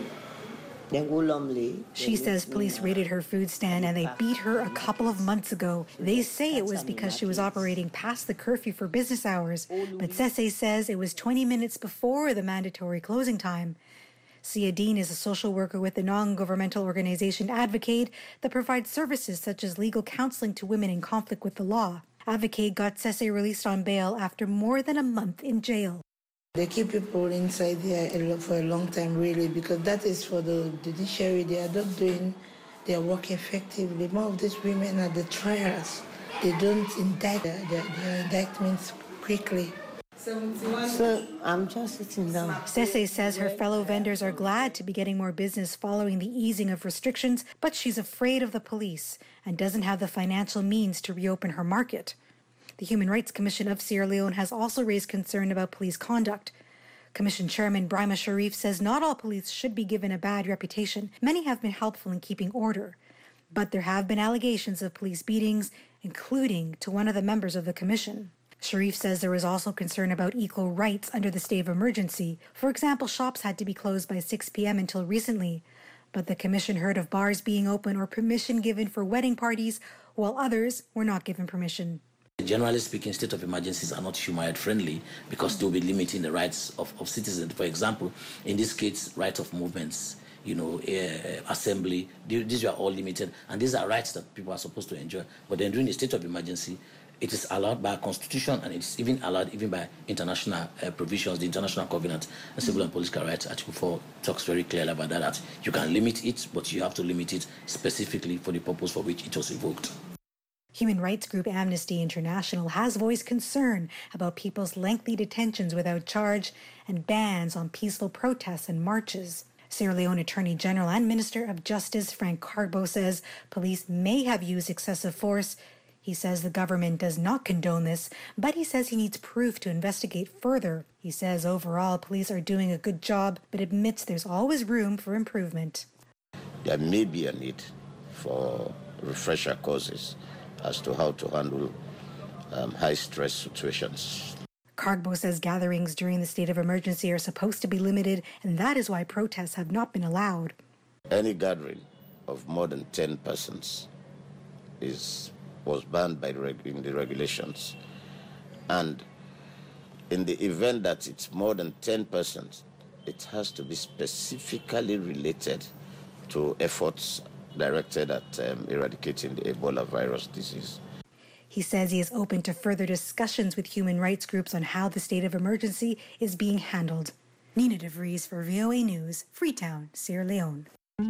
she says police raided her food stand and they beat her a couple of months ago. They say it was because she was operating past the curfew for business hours, but Sese says it was twenty minutes before the mandatory closing time. Sia Dean is a social worker with the non-governmental organization Advocate that provides services such as legal counseling to women in conflict with the law. Advocate got Sese released on bail after more than a month in jail. They keep people inside there for a long time, really, because that is for the judiciary. They are not doing their work effectively. More of these women are the trials. They don't indict their, their indictments quickly. So I'm just sitting down. Sese says her fellow vendors are glad to be getting more business following the easing of restrictions, but she's afraid of the police and doesn't have the financial means to reopen her market. The Human Rights Commission of Sierra Leone has also raised concern about police conduct. Commission Chairman Brahma Sharif says not all police should be given a bad reputation. Many have been helpful in keeping order. But there have been allegations of police beatings, including to one of the members of the commission. Sharif says there was also concern about equal rights under the state of emergency. For example, shops had to be closed by six p.m. until recently. But the commission heard of bars being open or permission given for wedding parties, while others were not given permission. Generally speaking, state of emergencies are not human rights friendly because they'll be limiting the rights of, of citizens. For example, in this case, right of movements, you know, uh, assembly, these are all limited, and these are rights that people are supposed to enjoy. But then during the state of emergency, it is allowed by constitution, and it's even allowed even by international uh, provisions. The International Covenant on Civil and Political Rights, Article four, talks very clearly about that, that you can limit it, but you have to limit it specifically for the purpose for which it was invoked. Human rights group Amnesty International has voiced concern about people's lengthy detentions without charge and bans on peaceful protests and marches. Sierra Leone Attorney General and Minister of Justice Frank Carbo says police may have used excessive force. He says the government does not condone this, but he says he needs proof to investigate further. He says overall police are doing a good job, but admits there's always room for improvement. There may be a need for refresher courses as to how to handle um, high-stress situations. Kargbo says gatherings during the state of emergency are supposed to be limited, and that is why protests have not been allowed. Any gathering of more than ten persons is was banned by the reg- in the regulations. And in the event that it's more than ten persons, it has to be specifically related to efforts directed at um, eradicating the Ebola virus disease. He says he is open to further discussions with human rights groups on how the state of emergency is being handled. Nina DeVries for V O A News, Freetown, Sierra Leone.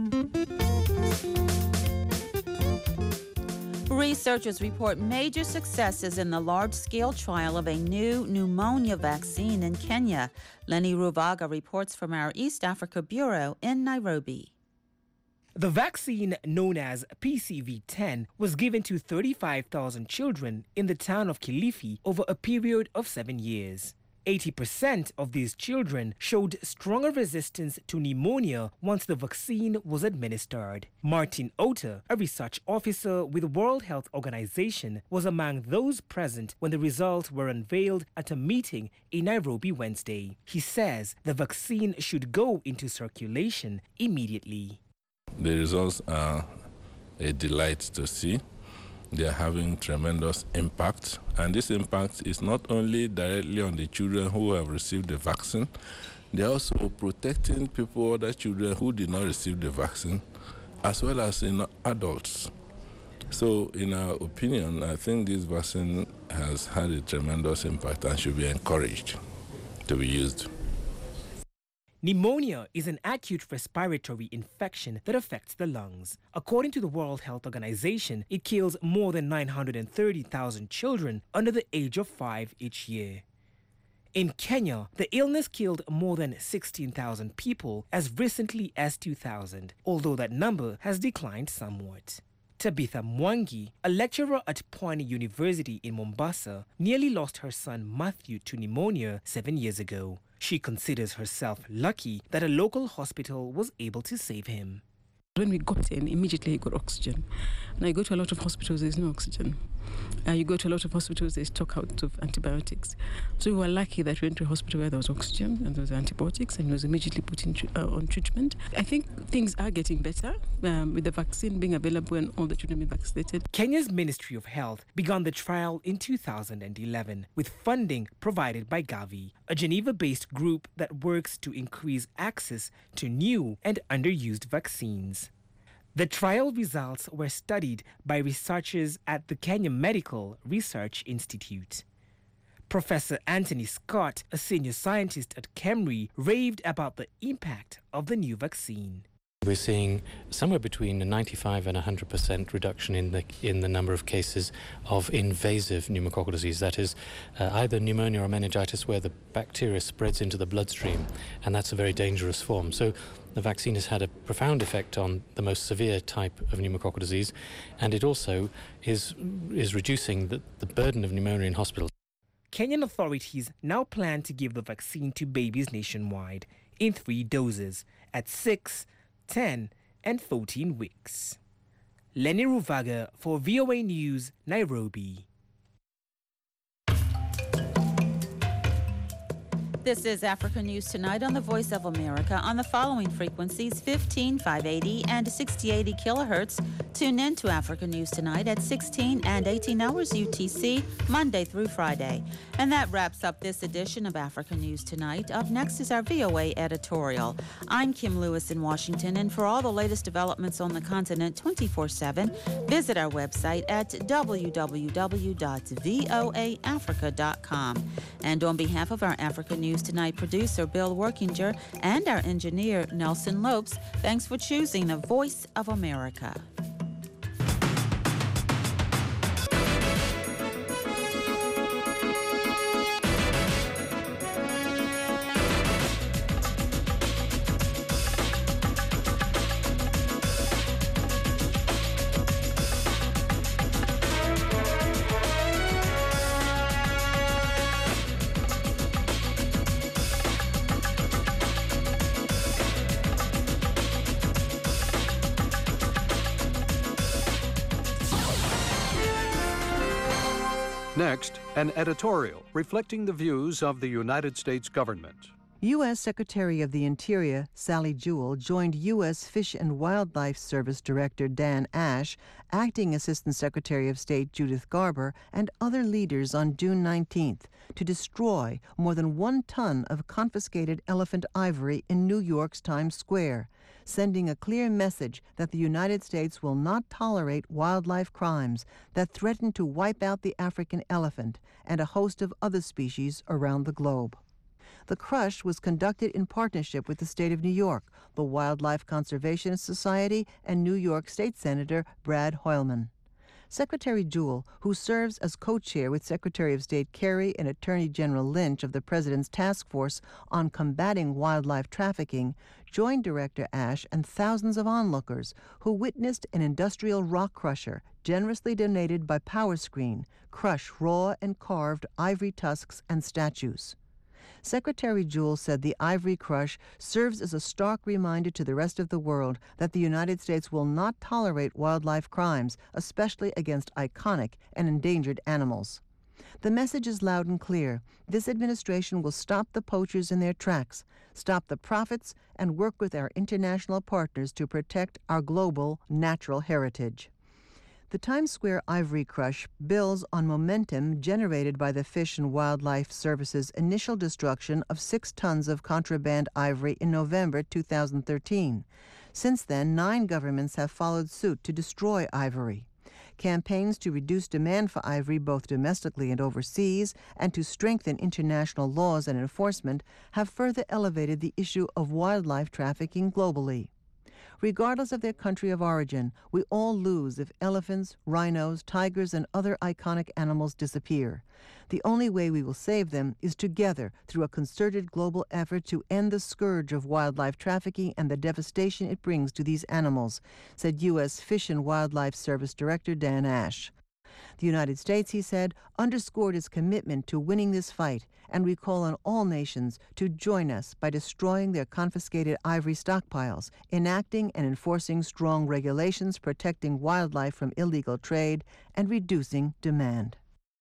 Researchers report major successes in the large-scale trial of a new pneumonia vaccine in Kenya. Lenny Ruvaga reports from our East Africa Bureau in Nairobi. The vaccine, known as P C V ten, was given to thirty-five thousand children in the town of Kilifi over a period of seven years. eighty percent of these children showed stronger resistance to pneumonia once the vaccine was administered. Martin Ota, a research officer with the World Health Organization, was among those present when the results were unveiled at a meeting in Nairobi Wednesday. He says the vaccine should go into circulation immediately. The results are a delight to see. They are having tremendous impact, and this impact is not only directly on the children who have received the vaccine, they are also protecting people, other children who did not receive the vaccine, as well as in adults. So in our opinion, I think this vaccine has had a tremendous impact and should be encouraged to be used. Pneumonia is an acute respiratory infection that affects the lungs. According to the World Health Organization, it kills more than nine hundred thirty thousand children under the age of five each year. In Kenya, the illness killed more than sixteen thousand people as recently as two thousand, although that number has declined somewhat. Tabitha Mwangi, a lecturer at Pwani University in Mombasa, nearly lost her son Matthew to pneumonia seven years ago. She considers herself lucky that a local hospital was able to save him. When we got in, immediately he got oxygen. Now you go to a lot of hospitals, there's no oxygen. Uh, you go to a lot of hospitals, they stock out of antibiotics. So we were lucky that we went to a hospital where there was oxygen and there was antibiotics and he was immediately put in, uh, on treatment. I think things are getting better um, with the vaccine being available and all the children being vaccinated. Kenya's Ministry of Health began the trial in two thousand eleven with funding provided by Gavi, a Geneva-based group that works to increase access to new and underused vaccines. The trial results were studied by researchers at the Kenya Medical Research Institute. Professor Anthony Scott, a senior scientist at KEMRI, raved about the impact of the new vaccine. We're seeing somewhere between a ninety-five and one hundred percent reduction in the in the number of cases of invasive pneumococcal disease. That is uh, either pneumonia or meningitis where the bacteria spreads into the bloodstream, and that's a very dangerous form. So the vaccine has had a profound effect on the most severe type of pneumococcal disease, and it also is is reducing the, the burden of pneumonia in hospitals. Kenyan authorities now plan to give the vaccine to babies nationwide in three doses at six, ten and fourteen weeks. Lenny Ruvaga for V O A News, Nairobi. This is Africa News Tonight on the Voice of America on the following frequencies: fifteen, five eighty and sixty eighty kilohertz. Tune in to Africa News Tonight at sixteen and eighteen hours U T C, Monday through Friday. And that wraps up this edition of Africa News Tonight. Up next is our V O A editorial. I'm Kim Lewis in Washington, and for all the latest developments on the continent twenty-four seven, visit our website at w w w dot voa africa dot com. And on behalf of our Africa News Tonight producer Bill Workinger and our engineer Nelson Lopes, thanks for choosing the Voice of America. Next, an editorial reflecting the views of the United States government. U S Secretary of the Interior Sally Jewell joined U S Fish and Wildlife Service Director Dan Ash, Acting Assistant Secretary of State Judith Garber, and other leaders on June nineteenth to destroy more than one ton of confiscated elephant ivory in New York's Times Square, sending a clear message that the United States will not tolerate wildlife crimes that threaten to wipe out the African elephant and a host of other species around the globe. The crush was conducted in partnership with the state of New York, the Wildlife Conservation Society, and New York State Senator Brad Hoylman. Secretary Jewell, who serves as co-chair with Secretary of State Kerry and Attorney General Lynch of the President's Task Force on Combating Wildlife Trafficking, joined Director Ash and thousands of onlookers who witnessed an industrial rock crusher, generously donated by PowerScreen, crush raw and carved ivory tusks and statues. Secretary Jewell said the ivory crush serves as a stark reminder to the rest of the world that the United States will not tolerate wildlife crimes, especially against iconic and endangered animals. The message is loud and clear. This administration will stop the poachers in their tracks, stop the profits, and work with our international partners to protect our global natural heritage. The Times Square ivory crush builds on momentum generated by the Fish and Wildlife Service's initial destruction of six tons of contraband ivory in November two thousand thirteen. Since then, nine governments have followed suit to destroy ivory. Campaigns to reduce demand for ivory both domestically and overseas and to strengthen international laws and enforcement have further elevated the issue of wildlife trafficking globally. Regardless of their country of origin, we all lose if elephants, rhinos, tigers, and other iconic animals disappear. The only way we will save them is together through a concerted global effort to end the scourge of wildlife trafficking and the devastation it brings to these animals, said U S Fish and Wildlife Service Director Dan Ash. The United States, he said, underscored its commitment to winning this fight, and we call on all nations to join us by destroying their confiscated ivory stockpiles, enacting and enforcing strong regulations protecting wildlife from illegal trade, and reducing demand.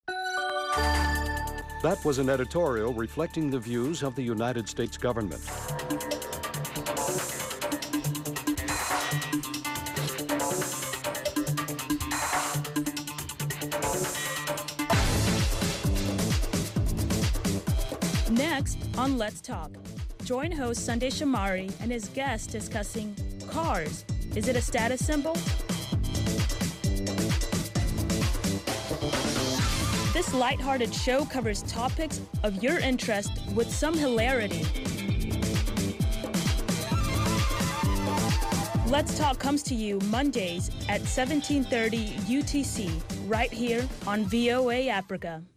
That was an editorial reflecting the views of the United States government. Next on Let's Talk, join host Sunday Shamari and his guest discussing cars. Is it a status symbol? This lighthearted show covers topics of your interest with some hilarity. Let's Talk comes to you Mondays at seventeen thirty U T C, right here on V O A Africa.